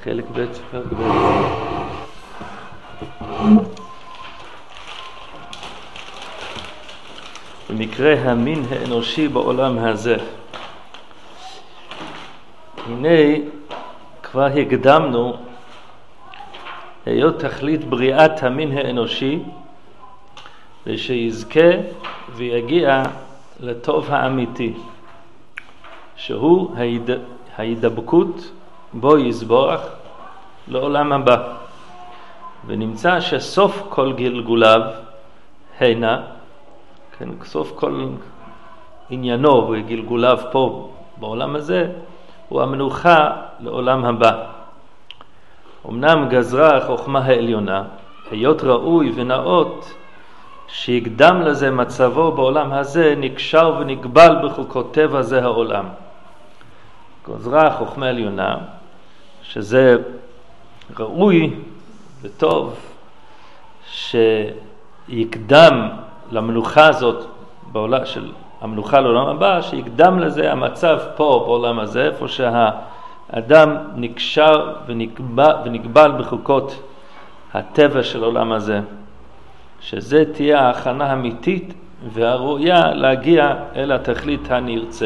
חלק ב' פרק ב'. במקרה המין האנושי בעולם הזה. הנה כבר הקדמנו היות תכלית בריאת המין האנושי ושיזכה ויגיע לטוב האמיתי שהוא ההידבקות בו יסבורך לעולם הבא, ונמצא שסוף כל גלגוליו הנה, כן, סוף כל עניינו וגלגוליו פה בעולם הזה הוא המנוחה לעולם הבא. אמנם גזרה החוכמה העליונה היות ראוי ונאות שיקדם לזה מצבו בעולם הזה נקשר ונקבל בחוקותיו הזה העולם. גזרה החוכמה העליונה שזה ראוי וטוב שיקדם למנוחה הזאת בעולם של המנוחה לעולם הבא, שיקדם לזה המצב פה בעולם הזה, איפה שהאדם נקשר ונקבל בחוקות הטבע של העולם הזה, שזה תהיה ההכנה האמיתית והראויה להגיע אל התכלית הנרצה.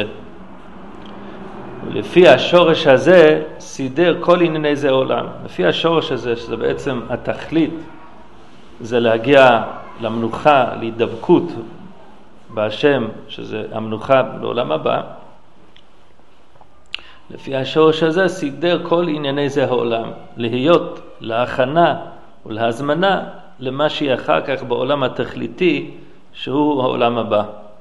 ולפי השורש הזה סידר כל ענייני זה עולם. לפי השורש הזה, שזה בעצם התכלית, זה להגיע למנוחה, להידבקות בהשם, שזה המנוחה לעולם הבא. לפי השורש הזה סידר כל ענייני זה העולם, להיות להכנה ולהזמנה למה שיהיה אחר כך בעולם התכליתי, שהוא העולם הבא.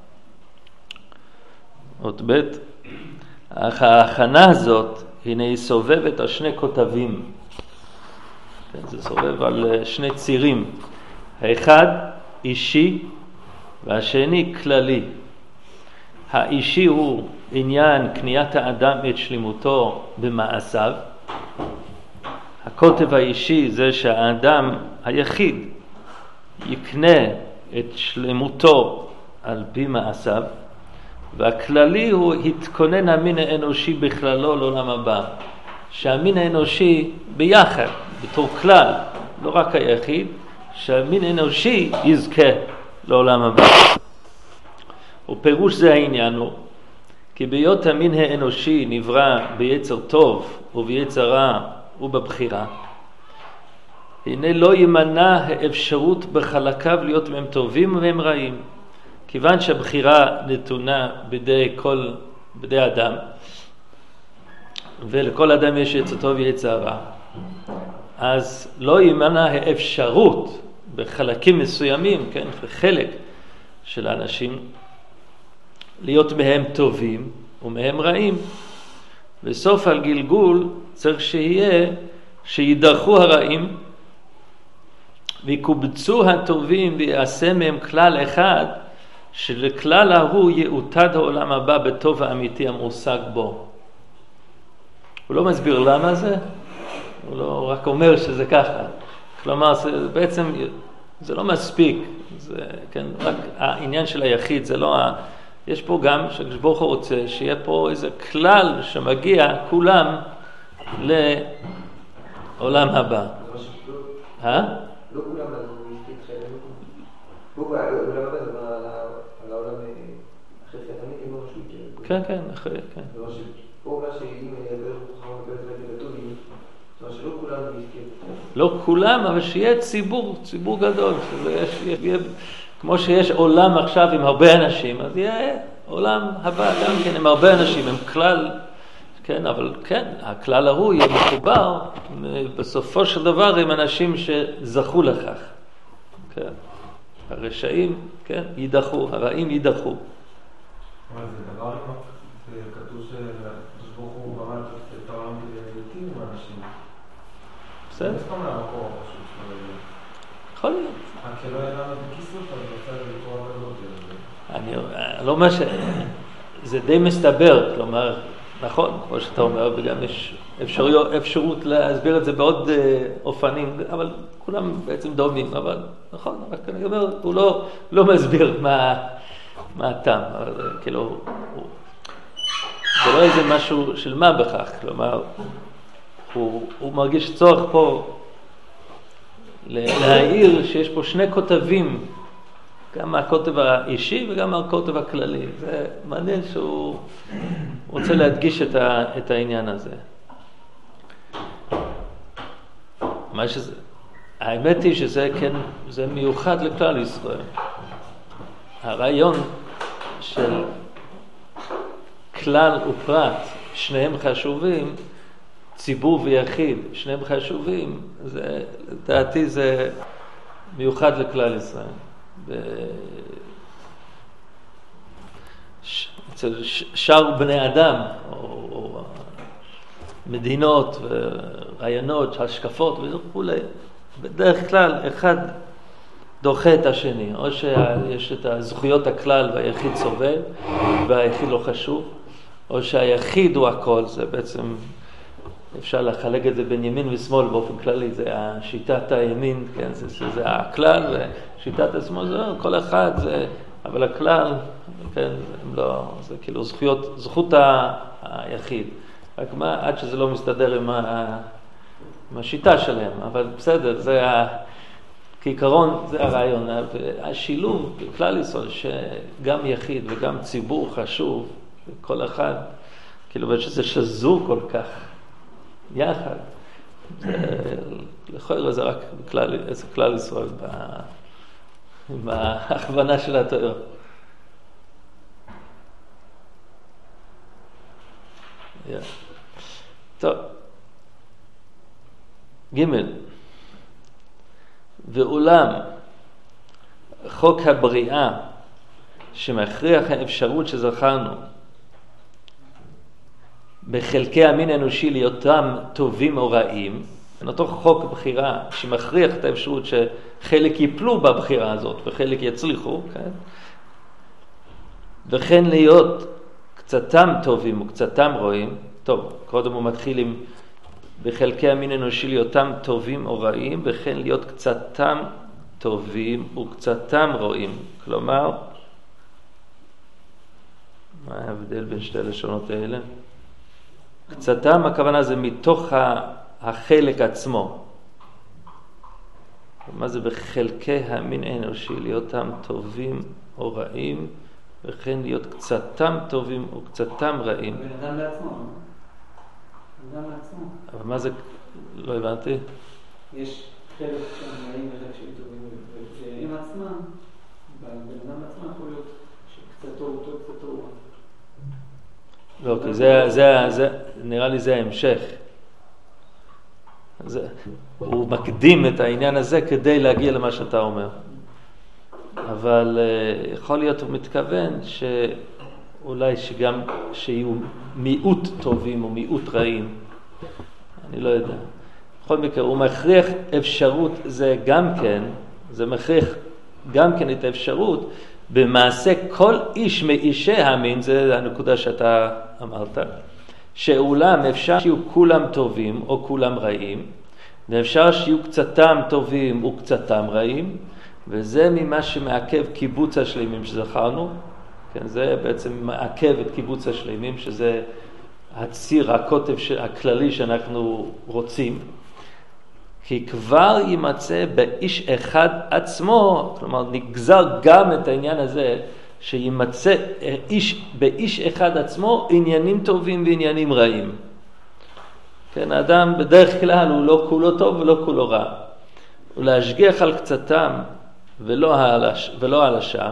עוד ב' אך ההכנה הזאת, הנה היא סובבת על שני כותבים. זה סובב על שני צירים. האחד אישי והשני כללי. האישי הוא עניין קניית האדם את שלמותו במעשיו. הכותב האישי זה שהאדם היחיד יקנה את שלמותו על פי מעשיו. והכללי הוא התכונן המין האנושי בכללו לעולם הבא. שהמין האנושי ביחד, בתור כלל, לא רק היחיד, שהמין האנושי יזכה לעולם הבא. ופירוש זה העניין הוא, כי בהיות המין האנושי נברא ביצר טוב וביצר רע ובבחירה, הנה לא ימנע האפשרות בחלקיו להיות מהם טובים והם רעים. כיוון שהבחירה נתונה בידי אדם, ולכל אדם יש יצר טוב ויצר רע, אז לא ימנע האפשרות בחלקים מסוימים, כן, חלק של האנשים, להיות מהם טובים ומהם רעים. בסוף הגלגול צריך שידרכו הרעים ויקובצו הטובים ויעשה מהם כלל אחד, שלכלל ההוא יעוטד העולם הבא בטוב האמיתי המושג בו. הוא לא מסביר למה זה, הוא לא רק אומר שזה ככה. כלומר, בעצם זה לא מספיק, זה, כן, רק העניין של היחיד, זה לא יש פה גם שברוך הוא רוצה שיהיה פה איזה כלל שמגיע כולם לעולם הבא. לא כולם מספיק חיילים. עולם הבא זה על העולם אחרי תמיד עם משהו יקרה. כן, כן, אחרי, כן. פה אומר שאם בערך חכם ובעצם כתובים, זאת אומרת שלא כולם מספיק. לא כולם, אבל שיהיה ציבור גדול. כמו שיש עולם עכשיו עם הרבה אנשים, אז יהיה עולם הבא גם כן עם הרבה אנשים, עם כלל, כן, אבל כן, הכלל ההוא יהיה מחובר בסופו של דבר עם אנשים שזכו לכך. כן. הרשעים, כן, יידחו, הרעים יידחו. אבל זה דבר כתוב שברוך הוא ברא את העולם כדי להיטיב עם האנשים. בסדר. זה סתם מהמקור פשוט שלא יהיה. יכול להיות. כי לא ידענו בכיסות, אז זה רוצה לקרוא הרבה. אני לא אומר זה די מסתבר, כלומר, נכון, כמו שאתה אומר, וגם יש אפשרות להסביר את זה בעוד אופנים, אבל כולם בעצם דומים, אבל נכון, רק אני אומר, הוא לא מסביר מה הטעם, כאילו, זה לא איזה משהו של מה בכך, כלומר, הוא מרגיש צורך פה להעיר שיש פה שני כותבים, גם מהכותב האישי וגם מהכותב הכללי. זה מעניין שהוא רוצה להדגיש את העניין הזה. האמת היא שזה כן, זה מיוחד לכלל ישראל. הרעיון של כלל ופרט, שניהם חשובים, ציבור ויחיד, שניהם חשובים, זה, לדעתי זה מיוחד לכלל ישראל. אצל שאר בני אדם, או מדינות ורעיונות, השקפות וכו', בדרך כלל אחד דוחה את השני, או שיש את הזכויות הכלל והיחיד סובל והיחיד לא חשוב, או שהיחיד הוא הכל. זה בעצם אפשר לחלק את זה בין ימין ושמאל באופן כללי, זה שיטת הימין, כן, זה הכלל, ושיטת השמאל זה כל אחד, זה, אבל הכלל, כן, לא, זה כאילו זכות היחיד, רק מה, עד שזה לא מסתדר עם השיטה שלהם, אבל בסדר, זה כעיקרון, זה הרעיון. השילוב בכלל ישראל שגם יחיד וגם ציבור חשוב, כל אחד, כאילו שזה שזור כל כך יחד, לכאורה זה רק כלל ישראל עם ההכוונה של התורה. טוב, ג' ואולם חוק הבריאה שמכריח האפשרות שזכרנו בחלקי המין האנושי להיותם טובים או רעים, אותו חוק בחירה שמכריח את האפשרות שחלק ייפלו בבחירה הזאת וחלק יצליחו, כן? וכן להיות קצתם טובים וקצתם רואים. טוב, קודם הוא מתחיל עם בחלקי המין האנושי להיותם טובים או רעים, וכן להיות קצתם טובים וקצתם רואים. כלומר, מה ההבדל בין שתי הלשונות האלה? קצתם, הכוונה זה מתוך החלק עצמו. מה זה בחלקי המין האנושי? להיותם טובים או רעים, וכן להיות קצתם טובים וקצתם רעים. בן אדם לעצמו. בן אדם לעצמו. אבל מה זה? לא הבנתי. יש חלק שהם רעים וחלק שהם טובים, והם עצמם, בן אדם לעצמו יכול להיות שקצתו הוא טוב, קצתו הוא רע. לא, כי זה, נראה לי זה ההמשך. הוא מקדים את העניין הזה כדי להגיע למה שאתה אומר. אבל יכול להיות הוא מתכוון שאולי שגם שיהיו מיעוט טובים או מיעוט רעים. אני לא יודע. בכל מקרה, הוא מכריח אפשרות, זה גם כן, זה מכריח גם כן את האפשרות, במעשה כל איש מאישי המין, זה הנקודה שאתה אמרת, שאולם אפשר שיהיו כולם טובים או כולם רעים, ואפשר שיהיו קצתם טובים וקצתם רעים, וזה ממה שמעכב קיבוץ השלימים שזכרנו, כן, זה בעצם מעכב את קיבוץ השלימים, שזה הציר, הקוטב הכללי שאנחנו רוצים, כי כבר יימצא באיש אחד עצמו, כלומר נגזר גם את העניין הזה, שימצא באיש אחד עצמו עניינים טובים ועניינים רעים. כן, האדם בדרך כלל הוא לא כולו טוב ולא כולו רע. ולהשגיח על קצתם ולא על השאר,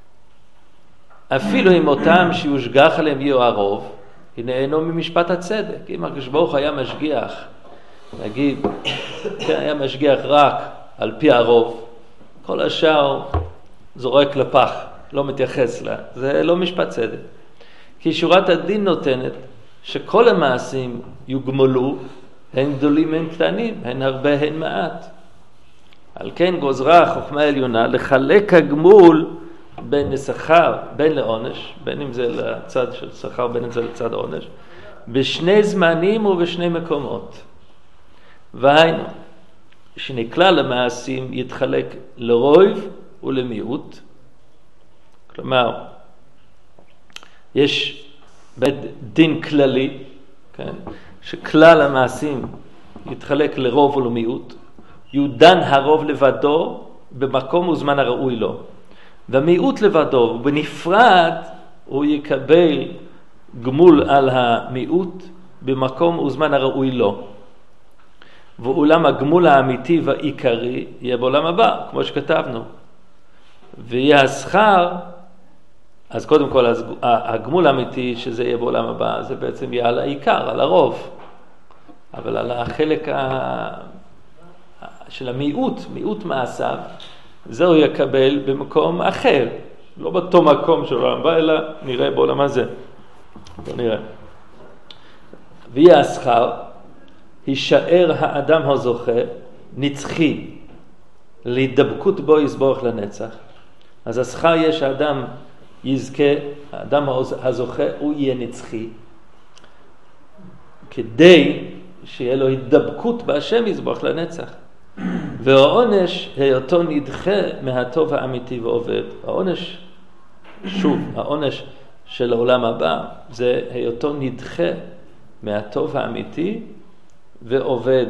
אפילו אם אותם שיושגח עליהם יהיו הרוב, הנה אינו ממשפט הצדק. אם הקדוש ברוך הוא היה משגיח, נגיד, כן, היה משגיח רק על פי הרוב, כל השאר זורק לפח, לא מתייחס לה. זה לא משפט צדק. כי שורת הדין נותנת שכל המעשים יוגמלו, הן גדולים הן קטנים, הן הרבה הן מעט. על כן גוזרה החוכמה העליונה לחלק הגמול בין לשכר, בין לעונש, בין אם זה לצד של שכר, בין אם זה לצד עונש, בשני זמנים ובשני מקומות. והיינו, שנכלל המעשים יתחלק לרוב ולמיעוט. כלומר, יש דין כללי, כן, שכלל המעשים יתחלק לרוב ולמיעוט. יודן הרוב לבדו במקום וזמן הראוי לו. והמיעוט לבדו, בנפרד, הוא יקבל גמול על המיעוט במקום וזמן הראוי לו. ואולם הגמול האמיתי והעיקרי יהיה בעולם הבא, כמו שכתבנו. ויהיה השכר, אז קודם כל הגמול האמיתי שזה יהיה בעולם הבא, זה בעצם יהיה על העיקר, על הרוב. אבל על החלק של המיעוט, מיעוט מעשיו, זהו יקבל במקום אחר. לא באותו מקום של העולם הבא, אלא נראה בעולם הזה. בוא נראה. ויהיה השכר, יישאר האדם הזוכה נצחי, להידבקות בו יסבורך לנצח. אז השכר יש האדם יזכה, האדם הזוכה הוא יהיה נצחי, כדי שיהיה לו הידבקות בהשם יסבורך לנצח. והעונש היותו נדחה מהטוב האמיתי ועובד. העונש, שוב, העונש של העולם הבא זה היותו נדחה מהטוב האמיתי ועובד.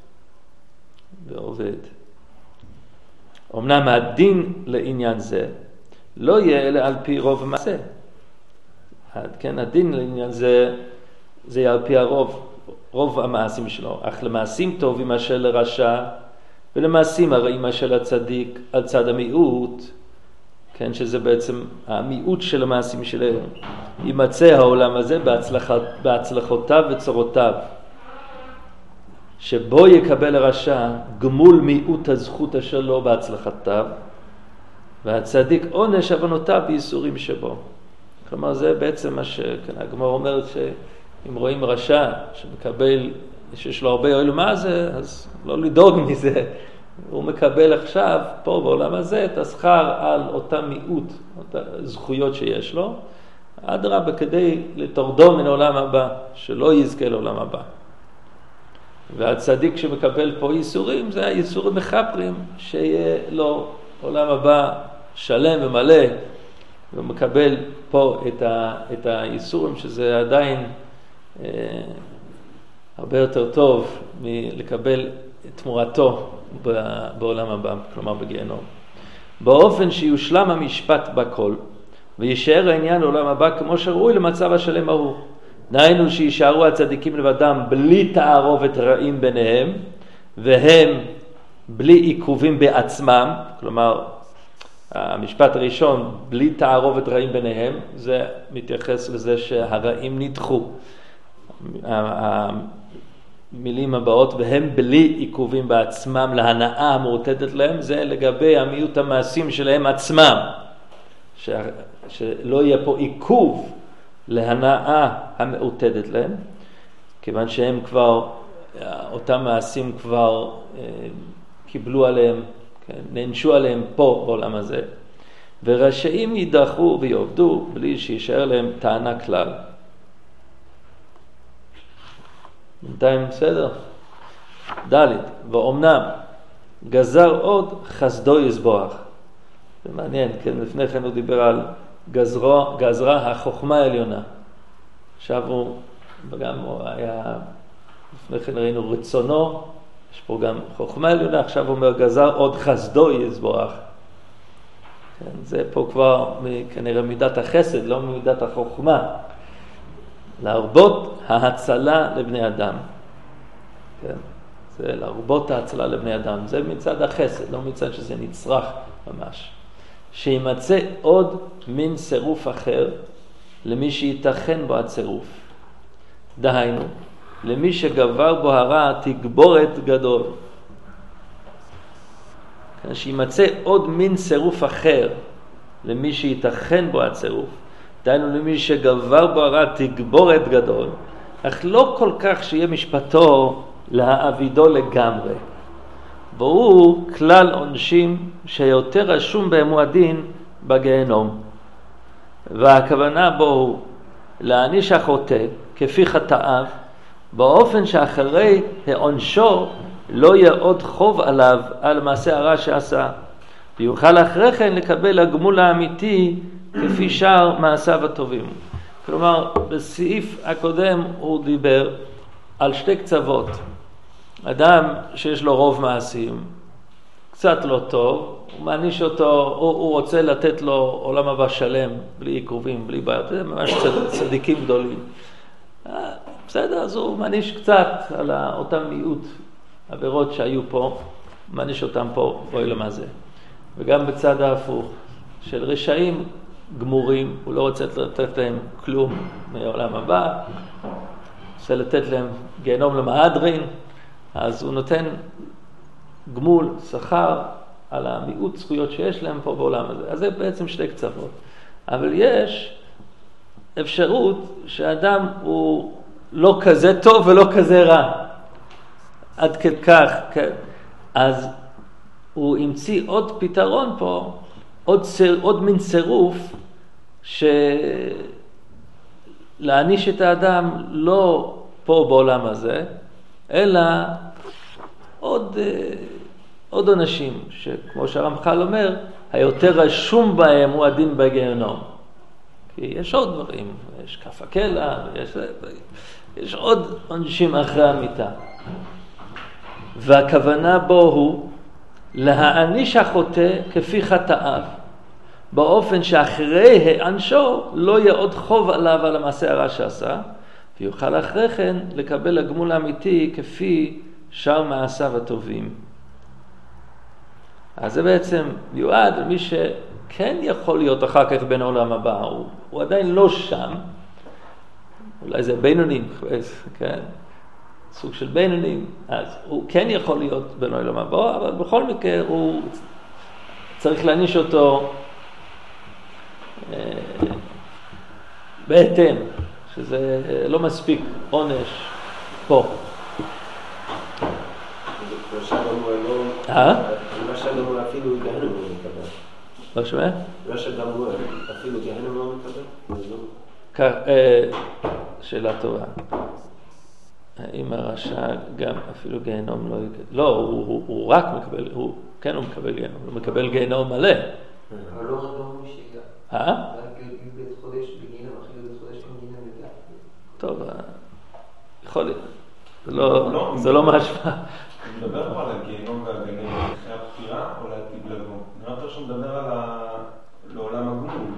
אמנם הדין לעניין זה לא יהיה אלא על פי רוב מעשה. כן, הדין לעניין זה יהיה על פי רוב המעשים שלו. אך למעשים טובים אשר לרשע ולמעשים הרעים אשר לצדיק על צד המיעוט, כן, שזה בעצם המיעוט של המעשים שלהם, יימצא העולם הזה בהצלחותיו וצורותיו, שבו יקבל הרשע גמול מיעוט הזכות אשר לו בהצלחתיו, והצדיק עונש עוונותיו בייסורים שבו. כלומר זה בעצם מה שהגמרא אומרת, שאם רואים רשע שמקבל, שיש לו הרבה יועיל מה זה, אז לא לדאוג מזה. הוא מקבל עכשיו פה בעולם הזה את השכר על אותה מיעוט, אותה זכויות שיש לו, אדרבה כדי לתורדו מן העולם הבא, שלא יזכה לעולם הבא. והצדיק שמקבל פה ייסורים, זה הייסורים מחפרים, שיהיה לו עולם הבא שלם ומלא, ומקבל פה את הייסורים, שזה עדיין הרבה יותר טוב מלקבל תמורתו בעולם הבא, כלומר בגיהנום. באופן שיושלם המשפט בכל, וישאר העניין לעולם הבא כמו שראוי למצב השלם ההוא. דהיינו שישארו הצדיקים לבדם בלי תערובת רעים ביניהם, והם בלי עיכובים בעצמם, כלומר המשפט הראשון בלי תערובת רעים ביניהם, זה מתייחס לזה שהרעים נדחו. המילים הבאות, והם בלי עיכובים בעצמם להנאה המורטטת להם, זה לגבי המיעוט המעשים שלהם עצמם, שלא יהיה פה עיכוב להנאה המעוטדת להם, כיוון שהם כבר, אותם מעשים כבר קיבלו עליהם, נענשו עליהם פה בעולם הזה, ורשעים יידחו ויעבדו בלי שישאר להם טענה כלל. בינתיים בסדר? ד' ואומנם גזר עוד חסדו יסבורך. זה מעניין, כן, לפני כן הוא דיבר על גזרה החוכמה העליונה. עכשיו הוא, וגם הוא היה, לפני כן ראינו רצונו, יש פה גם חוכמה עליונה, עכשיו הוא אומר גזר עוד חסדו יסבורך. כן, זה פה כבר כנראה מידת החסד, לא מידת החוכמה. להרבות ההצלה לבני אדם. כן, זה להרבות ההצלה לבני אדם. זה מצד החסד, לא מצד שזה נצרך ממש. שימצא עוד מין צירוף אחר למי שיתכן בו הצירוף. דהיינו, למי שגבר בו הרע תגבורת גדול. כן, שימצא עוד מין צירוף אחר למי שיתכן בו הצירוף. דהיינו למי שגבר בו הרע תגבורת גדול, אך לא כל כך שיהיה משפטו להעבידו לגמרי. והוא כלל עונשים שיותר רשום בהם הוא הדין בגיהנום. והכוונה בו הוא להעניש החוטא כפי חטאיו, באופן שאחרי העונשו לא יהיה עוד חוב עליו על מעשה הרע שעשה, ויוכל אחרי כן לקבל הגמול האמיתי כפי שאר מעשיו הטובים. כלומר, בסעיף הקודם הוא דיבר על שתי קצוות. אדם שיש לו רוב מעשים, קצת לא טוב, הוא מעניש אותו, הוא רוצה לתת לו עולם הבא שלם, בלי עיכובים, בלי בעיות, זה ממש צדיקים גדולים. בסדר, אז הוא מעניש קצת על אותם מיעוט עבירות שהיו פה, מעניש אותם פה בעולם הזה. וגם בצד ההפוך, של רשעים גמורים, הוא לא רוצה לתת להם כלום מעולם הבא, רוצה לתת להם גיהנום למהדרין, אז הוא נותן גמול, שכר, על המיעוט זכויות שיש להם פה בעולם הזה. אז זה בעצם שתי קצוות. אבל יש אפשרות שאדם הוא לא כזה טוב ולא כזה רע. עד כדי כך, כן. אז הוא המציא עוד פתרון פה, עוד מין צירוף, שלהעניש את האדם לא פה בעולם הזה, אלא עוד אנשים, שכמו שהרמח"ל אומר, היותר רשום בהם הוא הדין בגיהנום. כי יש עוד דברים, יש כף הקלע, יש עוד אנשים אחרי המיטה. והכוונה בו הוא להעניש החוטא כפי חטאיו, באופן שאחרי הענשו לא יהיה עוד חוב עליו על המעשה הרע שעשה, ויוכל אחרי כן לקבל הגמול האמיתי כפי שאר מעשיו הטובים. אז זה בעצם מיועד למי שכן יכול להיות אחר כך בין העולם הבא, הוא עדיין לא שם, אולי זה בינונים, כן? סוג של בינונים, אז הוא כן יכול להיות בין העולם הבא, אבל בכל מקרה הוא צריך להעניש אותו בהתאם, שזה לא מספיק עונש פה. מה שגמול אפילו גהנום לא מקבל. לא שומע? מה שגמול אפילו גהנום לא מקבל? שאלה טובה. האם הרשע גם אפילו גיהנום לא יקבל? לא, הוא רק מקבל, כן הוא מקבל גיהנום, הוא מקבל גיהנום מלא. אבל לא רק לא משגע. רק בית חודש בגיהנום, אפילו בית חודש בגיהנום ידע. טוב, יכול להיות. זה לא משמע. הוא מדבר פה על הגיהנום והגנים, אחרי הבחירה או להטיב לגמול? נראה אותו שהוא מדבר על לעולם הגמול.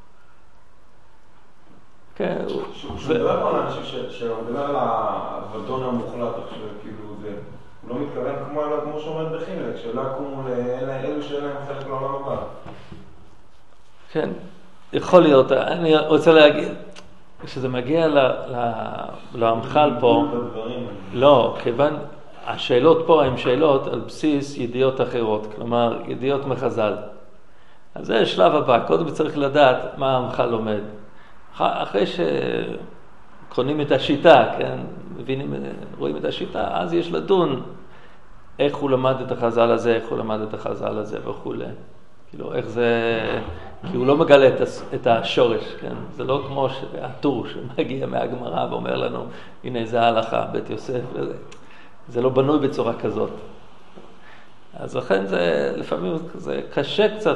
כן, שהוא מדבר פה על אנשים שהוא מדבר על העבדון המוחלט, כאילו זה, הוא לא מתכוון כמו שאומרת בחילק, שלא יקומו לאלו שאין להם חלק לעולם הבא. כן, יכול להיות. אני רוצה להגיד, כשזה מגיע למחל פה, לא, כיוון השאלות פה הן שאלות על בסיס ידיעות אחרות, כלומר ידיעות מחז"ל. אז זה השלב הבא, קודם צריך לדעת מה המחל לומד. אחרי שקונים את השיטה, כן, מבינים, רואים את השיטה, אז יש לדון איך הוא למד את החז"ל הזה, איך הוא למד את החז"ל הזה וכו'. כאילו, איך זה, כי הוא לא מגלה את השורש, כן? זה לא כמו הטור שמגיע מהגמרא ואומר לנו, הנה זה ההלכה, בית יוסף וזה. זה לא בנוי בצורה כזאת. אז לכן זה, לפעמים זה קשה קצת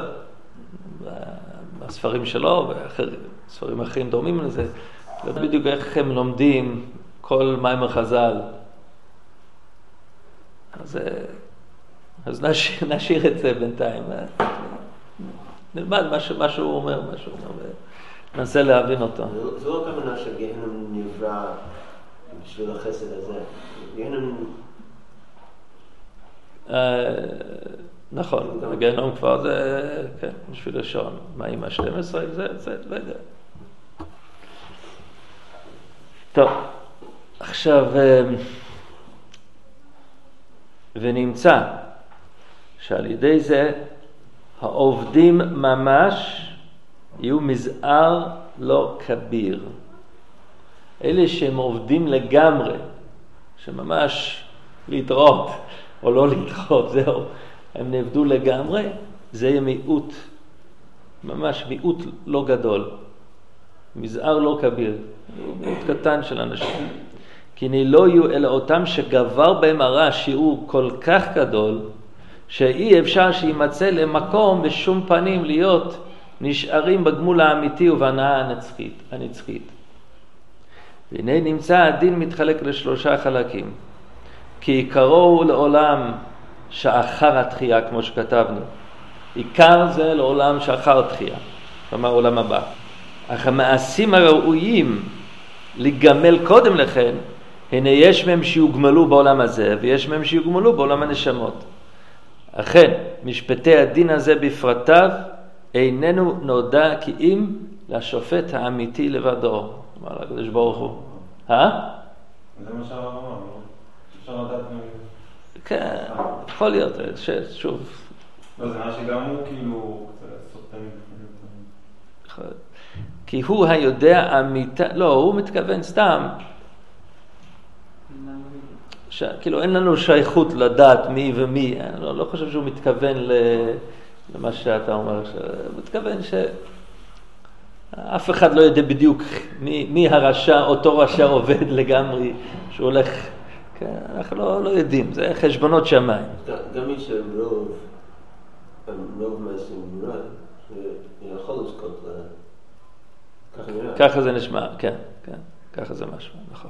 בספרים שלו, וספרים אחרים דומים לזה, לדעת בדיוק איך הם לומדים כל מאמר חז"ל. אז נשאיר את זה בינתיים. נלמד מה שהוא אומר, ננסה להבין אותו. זו לא כוונה שגיהנום נברא בשביל החסד הזה. גיהנום... נכון, גיהנום כבר זה, כן, בשביל לשון. מה עם ה-12? זה, לא יודע. טוב, עכשיו, ונמצא שעל ידי זה העובדים ממש יהיו מזער לא כביר. אלה שהם עובדים לגמרי, שממש להתראות או לא להתראות, זהו, הם נעבדו לגמרי, זה יהיה מיעוט, ממש מיעוט לא גדול, מזער לא כביר, מיעוט קטן של אנשים. כי לא יהיו אלא אותם שגבר בהם הרע שיעור כל כך גדול, שאי אפשר שימצא למקום בשום פנים להיות נשארים בגמול האמיתי ובהנאה הנצחית. והנה נמצא הדין מתחלק לשלושה חלקים. כי עיקרו הוא לעולם שאחר התחייה, כמו שכתבנו. עיקר זה לעולם שאחר התחייה, כלומר עולם הבא. אך המעשים הראויים לגמל קודם לכן, הנה יש מהם שיוגמלו בעולם הזה, ויש מהם שיוגמלו בעולם הנשמות. אכן, משפטי הדין הזה בפרטיו, איננו נודע כי אם לשופט האמיתי לבדו. כלומר, הקדוש ברוך הוא. זה מה שהרב אמר, אפשר לדעת כן, יכול להיות, שוב. לא, זה מה שגם הוא כאילו סוטן. כי הוא היודע אמיתה, לא, הוא מתכוון סתם, כאילו אין לנו שייכות לדעת מי ומי, אני לא חושב שהוא מתכוון למה שאתה אומר, הוא מתכוון שאף אחד לא יודע בדיוק מי הרשע, אותו רשע עובד לגמרי, שהוא הולך, כן, אנחנו לא יודעים, זה חשבונות שמיים. גם מי רוב מעשים רע, יכול לזכות ככה זה נשמע, כן, ככה זה משהו, נכון.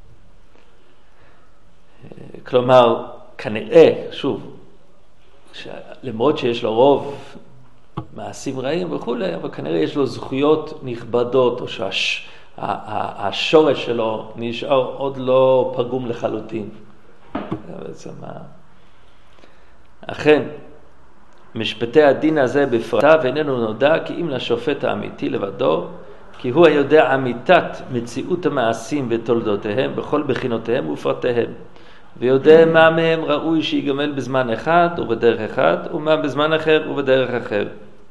כלומר, כנראה, שוב, למרות שיש לו רוב מעשים רעים וכו', אבל כנראה יש לו זכויות נכבדות, או שהשורש שלו נשאר עוד לא פגום לחלוטין. אכן, משפטי הדין הזה בפרטיו איננו נודע כי אם לשופט האמיתי לבדו, כי הוא היודע אמיתת מציאות המעשים ותולדותיהם בכל בחינותיהם ופרטיהם, ויודע מה מהם ראוי שיגמל בזמן אחד ובדרך אחד, ומה בזמן אחר ובדרך אחר.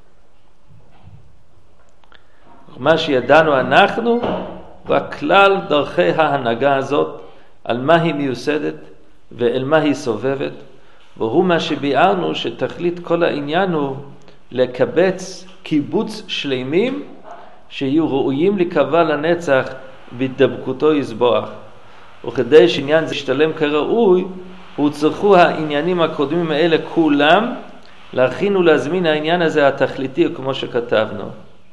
מה שידענו אנחנו, והכלל דרכי ההנהגה הזאת, על מה היא מיוסדת ואל מה היא סובבת, והוא מה שביארנו שתכלית כל העניין הוא לקבץ קיבוץ שלמים שיהיו ראויים לקבע לנצח והתדבקותו יסבוח. וכדי שעניין זה ישתלם כראוי, הוצרכו העניינים הקודמים האלה כולם להכין ולהזמין העניין הזה התכליתי כמו שכתבנו.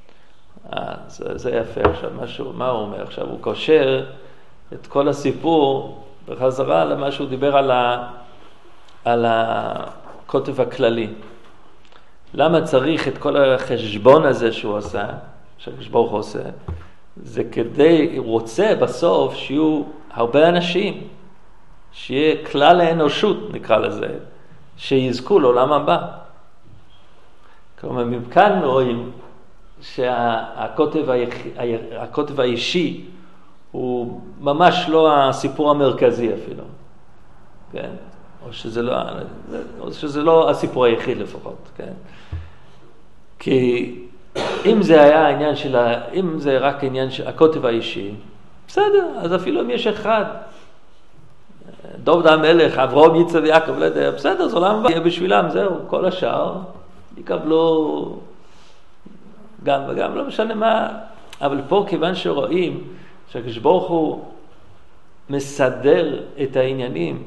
זה יפה. עכשיו מה הוא אומר? עכשיו הוא קושר את כל הסיפור בחזרה למה שהוא דיבר על הכותב הכללי. למה צריך את כל החשבון הזה שהוא עשה, שהקדוש ברוך הוא עושה? זה כדי, הוא רוצה בסוף שיהיו הרבה אנשים, שיהיה כלל האנושות נקרא לזה, שיזכו לעולם הבא. כלומר, מכאן רואים שהכותב האישי הוא ממש לא הסיפור המרכזי אפילו. כן? או שזה לא הסיפור היחיד לפחות, כן? כי אם זה היה העניין אם זה רק עניין של הכותב האישי, בסדר, אז אפילו אם יש אחד, דוד המלך, אברהם, יצחק ויעקב, לא יודע, בסדר, זה עולם הבא, יהיה בשבילם, זהו, כל השאר יקבלו גם וגם, לא משנה מה, אבל פה כיוון שרואים שהקדוש ברוך הוא מסדר את העניינים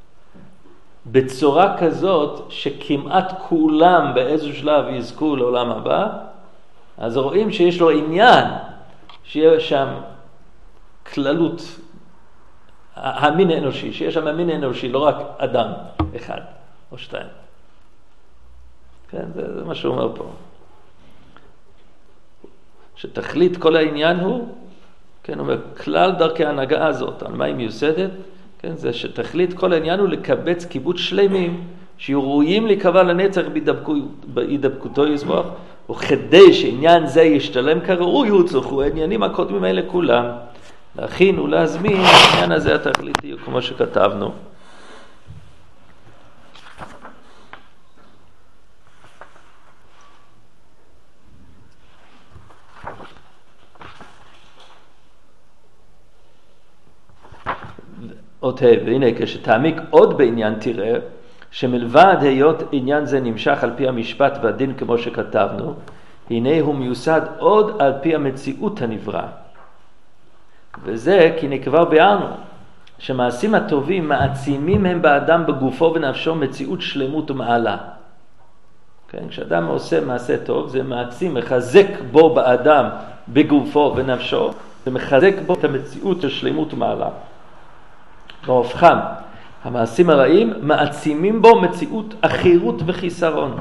בצורה כזאת שכמעט כולם באיזשהו שלב יזכו לעולם הבא, אז רואים שיש לו עניין שיהיה שם כללות, המין האנושי, שיש שם המין האנושי, לא רק אדם אחד או שתיים. כן, זה מה שהוא אומר פה. שתכלית כל העניין הוא, כן, הוא אומר, כלל דרכי ההנהגה הזאת, על מה היא מיוסדת, כן, זה שתכלית כל העניין הוא לקבץ קיבוץ שלמים, שיהיו ראויים לקבע לנצח בהידבקותו יסבוח, וכדי שעניין זה ישתלם כראוי, הוצרכו העניינים הקודמים האלה כולם, להכין ולהזמין העניין הזה התכליתי, כמו שכתבנו. והנה, כשתעמיק עוד בעניין תראה, שמלבד היות עניין זה נמשך על פי המשפט והדין כמו שכתבנו, הנה הוא מיוסד עוד על פי המציאות הנברא. וזה כי כבר ביארנו, שמעשים הטובים מעצימים הם באדם בגופו ונפשו מציאות שלמות ומעלה. כן, כשאדם עושה מעשה טוב, זה מעצים, מחזק בו באדם בגופו ונפשו, זה מחזק בו את המציאות של שלמות ומעלה. והופכם, המעשים הרעים מעצימים בו מציאות אחירות וחיסרון.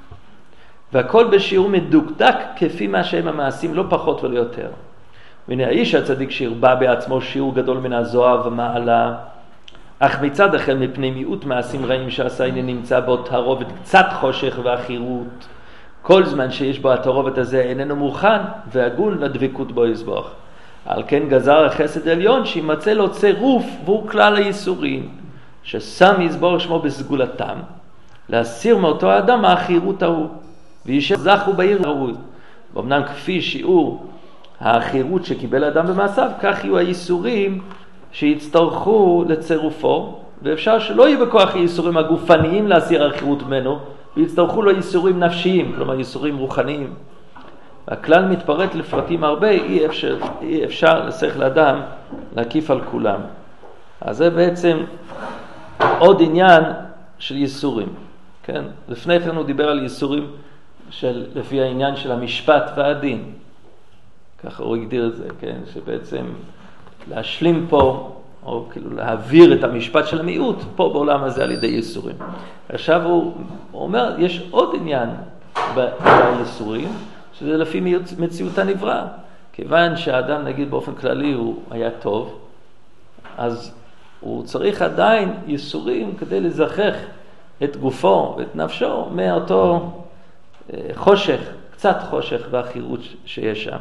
והכל בשיעור מדוקדק כפי מה שהם המעשים, לא פחות ולא יותר. והנה האיש הצדיק שהרבה בעצמו שיעור גדול מן הזוהר ומעלה, אך מצד אחר מפני מיעוט מעשים רעים שעשה, הנה נמצא בו תערובת קצת חושך ואחירות. כל זמן שיש בו התערובת הזה איננו מוכן והגון לדבקות בו יזבח. על כן גזר החסד העליון שימצא לו צירוף והוא כלל הייסורים, ששם יזבח שמו בסגולתם, להסיר מאותו האדם האחירות ההוא, וישב זכו בעיר ראוי. ואומנם כפי שיעור האחירות שקיבל האדם במעשיו, כך יהיו הייסורים שיצטרכו לצירופו, ואפשר שלא יהיו בכוח הייסורים הגופניים להסיר האחירות ממנו, ויצטרכו לו ייסורים נפשיים, כלומר ייסורים רוחניים. הכלל מתפרט לפרטים הרבה, אי אפשר לשכל אדם להקיף על כולם. אז זה בעצם עוד עניין של ייסורים. כן? לפני כן הוא דיבר על ייסורים לפי העניין של המשפט והדין. ככה הוא הגדיר את זה, כן? שבעצם להשלים פה, או כאילו להעביר את המשפט של המיעוט פה בעולם הזה על ידי ייסורים. עכשיו הוא אומר, יש עוד עניין בייסורים, שזה לפי מציאות הנברא. כיוון שהאדם, נגיד באופן כללי, הוא היה טוב, אז הוא צריך עדיין ייסורים כדי לזכך את גופו ואת נפשו מאותו חושך, קצת חושך והחירות שיש שם.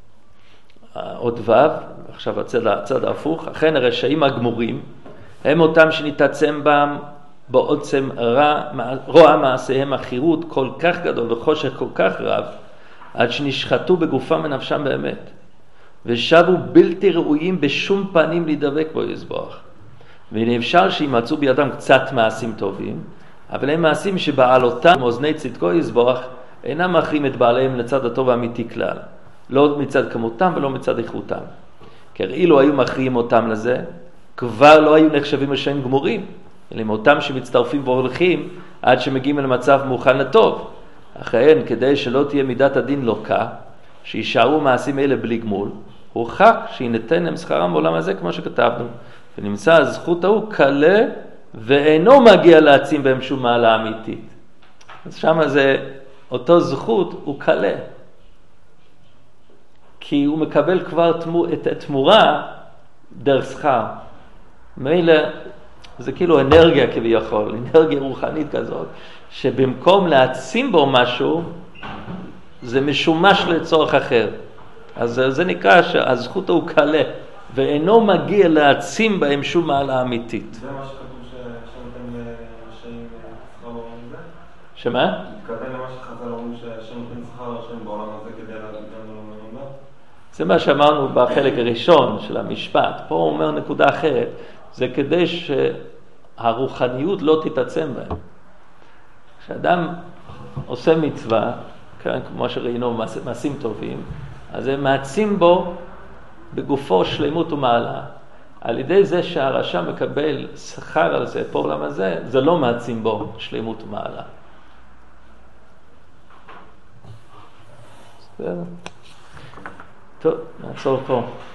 עוד ו', עכשיו הצד ההפוך, אכן הרשעים הגמורים, הם אותם שנתעצם בם בעוצם רוע מעשיהם החירות כל כך גדול וחושך כל כך רב, עד שנשחטו בגופם ונפשם באמת, ושבו בלתי ראויים בשום פנים להידבק בו יזבח. והנה אפשר שימצאו בידם קצת מעשים טובים, אבל הם מעשים שבעלותם אוזני צדקו יזבח אינם מכרים את בעליהם לצד הטוב האמיתי כלל, לא מצד כמותם ולא מצד איכותם. כי אילו היו מכריעים אותם לזה, כבר לא היו נחשבים רשעים גמורים, אלא עם אותם שמצטרפים והולכים עד שמגיעים למצב מוכן לטוב. אחריהן, כדי שלא תהיה מידת הדין לוקה, שישארו מעשים אלה בלי גמול, הוכח שיינתן להם שכרם בעולם הזה כמו שכתבנו, ונמצא הזכות ההוא קלה ואינו מגיע להעצים בהם שום מעלה אמיתית. אז שם זה, אותו זכות הוא קלה, כי הוא מקבל כבר את התמורה דרך שכר. מילא זה כאילו אנרגיה כביכול, אנרגיה רוחנית כזאת, שבמקום להעצים בו משהו, זה משומש לצורך אחר. אז זה נקרא שהזכות הוא קלה, ואינו מגיע להעצים בהם שום מעלה אמיתית. זה מה שכתוב שנותן לרשעים שכר בעולם הזה? שמה? מתכוון למה שחז"ל אומרים שנותן שכר לרשעים בעולם הזה כדי להגיד לנו לעולם הבא? זה מה שאמרנו בחלק הראשון של המשפט. פה הוא אומר נקודה אחרת. זה כדי שהרוחניות לא תתעצם בהם. כשאדם עושה מצווה, כן, כמו שראינו מעשים טובים, אז זה מעצים בו בגופו שלמות ומעלה. על ידי זה שהרשע מקבל שכר על זה, פה עולם הזה, זה לא מעצים בו שלמות ומעלה. בסדר? טוב, נעצור פה.